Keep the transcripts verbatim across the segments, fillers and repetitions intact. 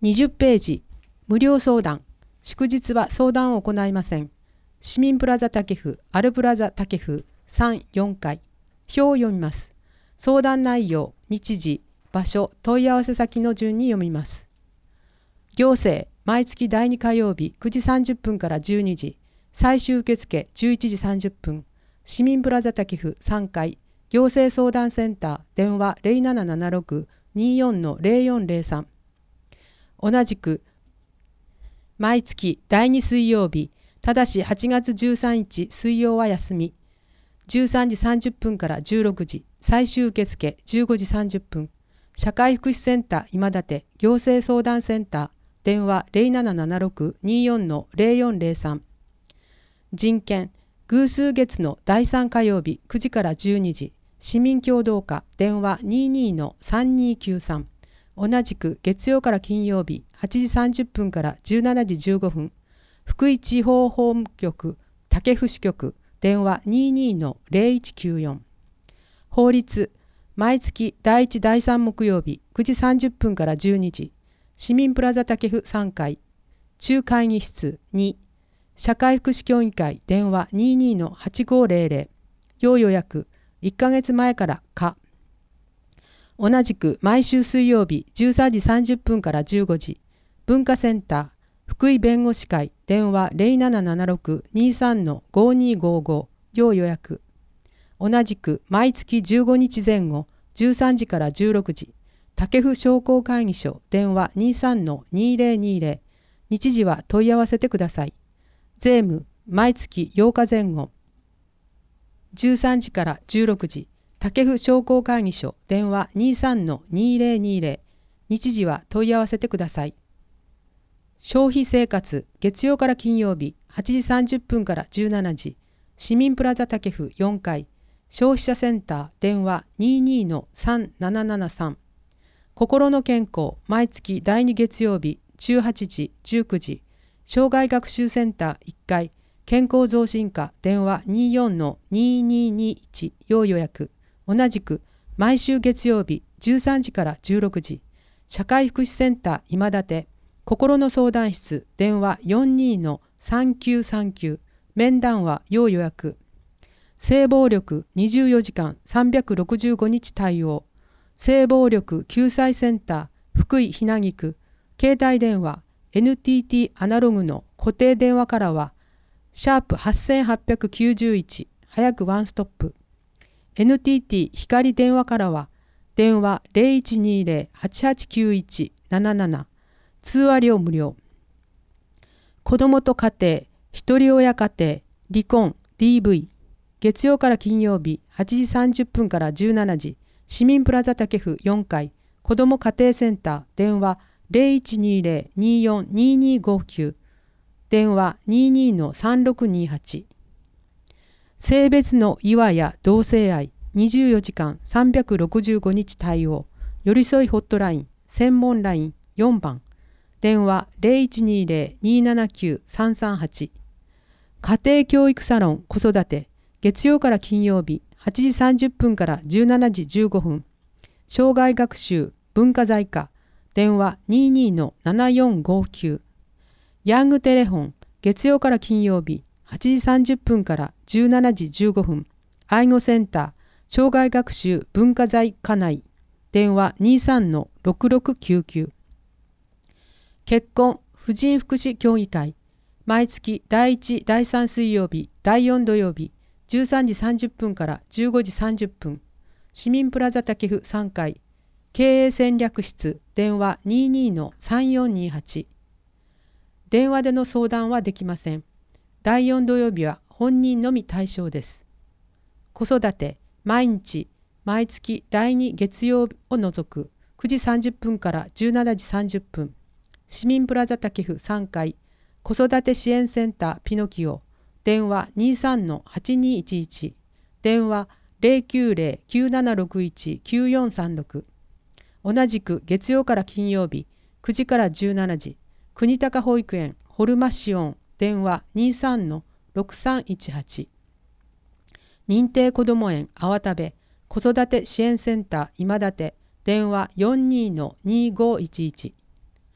にじゅっページ、無料相談。祝日は相談を行いません。市民プラザ竹府、アルプラザ竹府さん、よんかい。表を読みます。相談内容、日時、場所、問い合わせ先の順に読みます。行政、毎月だいに火曜日くじさんじゅっぷんからじゅうにじ。最終受付じゅういちじさんじゅっぷん。市民プラザ竹府さんかい。行政相談センター、電話 ゼロななななろく にーよん ゼロよんゼロさん。同じく、毎月だいに水曜日、ただしはちがつじゅうさんにち水曜は休み。じゅうさんじさんじゅっぷんからじゅうろくじ。最終受付じゅうごじさんじゅっぷん。社会福祉センター今立行政相談センター、電話 ゼロななななろく にーよん ゼロよんゼロさん。人権、偶数月のだいさん火曜日くじからじゅうにじ。市民協働課、電話 にーにー さんにーきゅうさん。同じく月曜から金曜日はちじさんじゅっぷんからじゅうしちじじゅうごふん。福井地方法務局、竹府支局、電話 にーにー ゼロいちきゅうよん。法律、毎月だいいちだいさん木曜日くじさんじゅっぷんからじゅうにじ。市民プラザ竹府さんかい。中会議室に。社会福祉協議会、電話 にーにー はちごーゼロゼロ。要予約、いっかげつまえから可。同じく毎週水曜日じゅうさんじさんじゅっぷんからじゅうごじ。文化センター、福井弁護士会、電話 ゼロななななろく にーさん ごにーごーご。要予約。同じく毎月じゅうごにちぜん後じゅうさんじからじゅうろくじ。竹府商工会議所、電話 にーさん にーぜろにーぜろ。日時は問い合わせてください。税務、毎月ようかぜん後じゅうさんじからじゅうろくじ。竹府商工会議所、電話 にーさん にーぜろにーぜろ。日時は問い合わせてください。消費生活、月曜から金曜日はちじさんじゅっぷんからじゅうしちじ。市民プラザ竹府よんかい。消費者センター、電話 にーにー さんななななさん。心の健康、毎月だいに月曜日じゅうはちじ、じゅうくじ。障害学習センターいっかい。健康増進課、電話 にーよん にーにーにーいち。要予約。同じく毎週月曜日じゅうさんじからじゅうろくじ。社会福祉センター今立心の相談室、電話 よんにー さんきゅうさんきゅう。面談は要予約。性暴力にじゅうよじかんさんびゃくろくじゅうごにち対応。性暴力救済センター福井ひなぎ区。携帯電話 エヌティーティー アナログの固定電話からはシャープはちはちきゅういち早くワンストップ。エヌティーティー 光電話からは電話 ゼロいちにーぜろ はちはちきゅういち なななな。通話料無料。子どもと家庭、一人親家庭、離婚、ディーブイ。月曜から金曜日はちじさんじゅっぷんからじゅうしちじ。市民プラザ竹府よんかい。子ども家庭センター、電話 ゼロいちにーぜろ にーよん にーにーごきゅう。電話 にーにー さんろくにーはち。性別の違和や同性愛にじゅうよじかんさんびゃくろくじゅうごにち対応。寄り添いホットライン、専門ラインよんばん。電話 ゼロいちにーぜろ にーななきゅう さんさんはち。家庭教育サロン子育て、月曜から金曜日はちじさんじゅっぷんからじゅうしちじじゅうごふん。障害学習文化財課、電話 にーにー ななよんごきゅう。ヤングテレフォン、月曜から金曜日はちじさんじゅっぷんからじゅうしちじじゅうごふん。愛護センター、障害学習文化財課内、電話 にーさん ろくろくきゅうきゅう。結婚婦人福祉協議会、毎月だいいちだいさん水曜日だいよん土曜日じゅうさんじさんじゅっぷんからじゅうごじさんじゅっぷん。市民プラザ竹府さんかい。経営戦略室、電話 にーにー さんよんにーはち。電話での相談はできません。だいよん土曜日は本人のみ対象です。子育て、毎日、毎月だいに月曜日を除くくじさんじゅっぷんからじゅうしちじさんじゅっぷん。市民プラザ竹府さんかい。子育て支援センターピノキオ、電話 にーさん はちにーいちいち。電話 ゼロきゅうゼロ きゅうななろくいち きゅうよんさんろく。同じく月曜から金曜日くじからじゅうしちじ。国高保育園ホルマシオン、電話 にーさん ろくさんいちはち。認定こども園あわたべ子育て支援センター今立電話 よんにー にーごいちいち。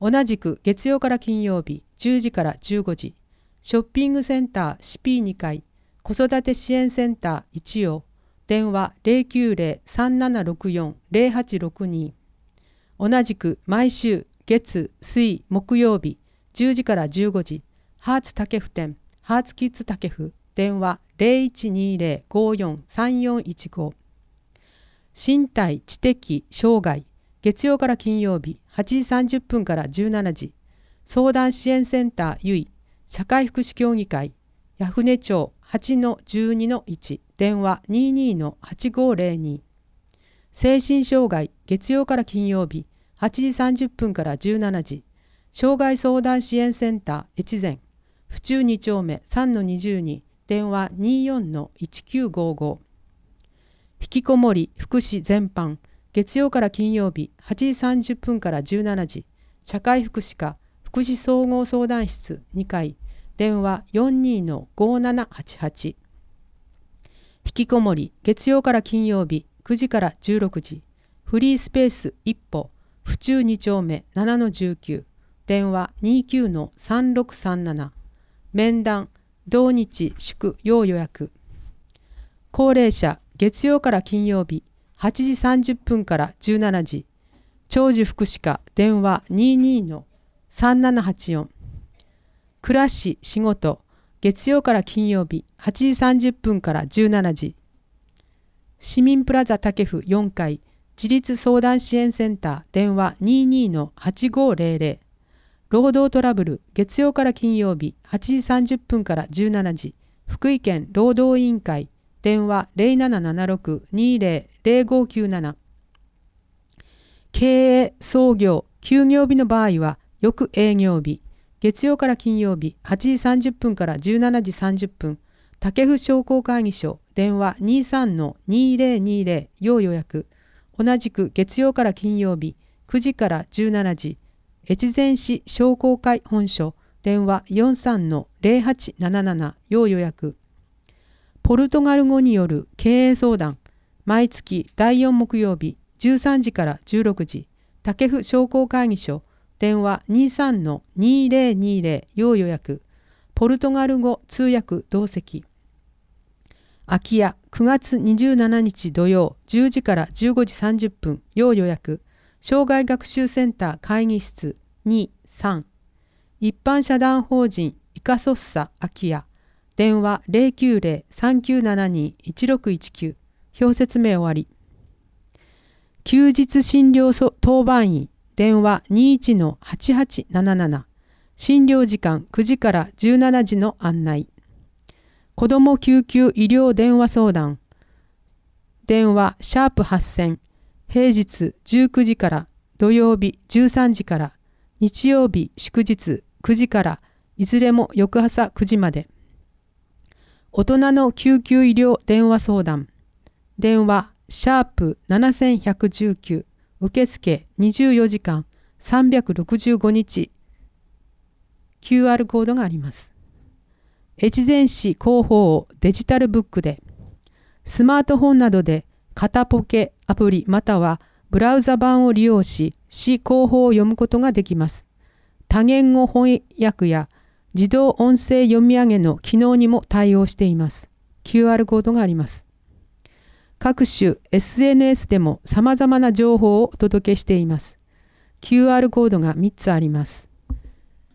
同じく月曜から金曜日じゅうじからじゅうごじ、ショッピングセンター シーピーに 階、子育て支援センター一葉、電話 ゼロきゅうゼロ さんななろくよん ゼロはちろくに。同じく毎週月、水、木曜日じゅうじからじゅうごじ、ハーツタケフ店、ハーツキッズタケフ、電話 ゼロいちにゼロ ごよん さんよんいちご。身体知的障害、月曜から金曜日はちじさんじゅっぷんからじゅうしちじ、相談支援センターゆい、社会福祉協議会、八船町 はちのじゅうにのいち、電話 にじゅうにのはちごゼロに。精神障害、月曜から金曜日はちじさんじゅっぷんからじゅうしちじ、障害相談支援センター越前、府中に丁目 さんのにじゅうに、電話 にじゅうよんのいちきゅうごご。引きこもり福祉全般、月曜から金曜日はちじさんじゅっぷんからじゅうしちじ、社会福祉課福祉総合相談室にかい、電話 よんにのごななはちはち。引きこもり月曜から金曜日くじからじゅうろくじ、フリースペース一歩、府中に丁目 ななのじゅうきゅう、電話 にじゅうきゅうのさんろくさんなな。面談同日祝要予約。高齢者月曜から金曜日はちじさんじゅっぷんからじゅうしちじ、長寿福祉課電話 にじゅうにのさんななはちよん。暮らし仕事月曜から金曜日はちじさんじゅっぷんからじゅうしちじ、市民プラザタケフよんかい、自立相談支援センター電話 にじゅうにのはちごゼロゼロ。労働トラブル月曜から金曜日はちじさんじゅっぷんからじゅうしちじ、福井県労働委員会電話 ゼロななななろく にゼロ ゼロごきゅうなな。経営創業休業日の場合は翌営業日月曜から金曜日はちじさんじゅっぷんからじゅうしちじさんじゅっぷん、武府商工会議所電話 にじゅうさんのにゼロにゼロ 要予約。同じく月曜から金曜日くじからじゅうしちじ、越前市商工会本所電話 よんじゅうさんのゼロはちなななな 要予約。ポルトガル語による経営相談毎月だいよん木曜日じゅうさんじからじゅうろくじ、武府商工会議所電話 にじゅうさんのにゼロにゼロ 要予約。ポルトガル語通訳同席。空き家くがつにじゅうしちにち土曜じゅうじからじゅうごじさんじゅっぷん要予約。障害学習センター会議室に、さん。一般社団法人イカソッサ空き家電話 ゼロきゅうゼロ さんきゅうななに いちろくいちきゅう。表説明終わり。休日診療当番員電話 にじゅういちのはちはちなななな。診療時間くじからじゅうしちじの案内。子ども救急医療電話相談電話シャープはっせん、平日じゅうくじから土曜日じゅうさんじから日曜日祝日くじからいずれも翌朝くじまで。大人の救急医療電話相談電話シャープななせんひゃくじゅうきゅう、受付にじゅうよじかんさんびゃくろくじゅうごにち。 キューアール コードがあります。越前市広報デジタルブックでスマートフォンなどで肩ポケアプリまたはブラウザ版を利用し市広報を読むことができます。多言語翻訳や自動音声読み上げの機能にも対応しています。キューアール コードがあります。各種 エスエヌエス でも様々な情報をお届けしています。キューアール コードがみっつあります。